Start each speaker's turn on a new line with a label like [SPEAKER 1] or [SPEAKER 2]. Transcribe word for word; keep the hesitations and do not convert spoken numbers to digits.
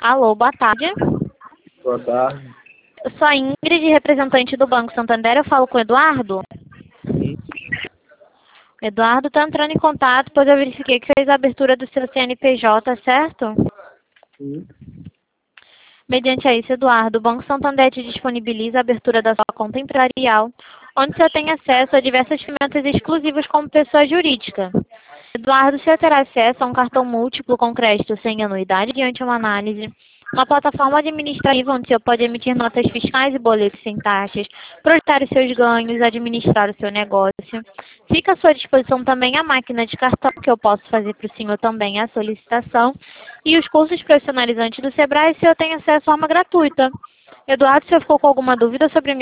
[SPEAKER 1] Alô, boa tarde.
[SPEAKER 2] Boa tarde.
[SPEAKER 1] Eu sou a Ingrid, representante do Banco Santander. Eu falo com o Eduardo.
[SPEAKER 2] Sim.
[SPEAKER 1] Eduardo está entrando em contato, pois eu verifiquei que fez a abertura do seu C N P J, certo?
[SPEAKER 2] Sim.
[SPEAKER 1] Mediante a isso, Eduardo, o Banco Santander te disponibiliza a abertura da sua conta empresarial, onde você tem acesso a diversas ferramentas exclusivas como pessoa jurídica. Eduardo, você terá acesso a um cartão múltiplo com crédito sem anuidade diante uma análise, uma plataforma administrativa onde você pode emitir notas fiscais e boletos sem taxas, projetar os seus ganhos, administrar o seu negócio. Fica à sua disposição também a máquina de cartão, que eu posso fazer para o senhor também a solicitação, e os cursos profissionalizantes do Sebrae, se eu tenho acesso de forma gratuita. Eduardo, se eu ficou com alguma dúvida sobre a minha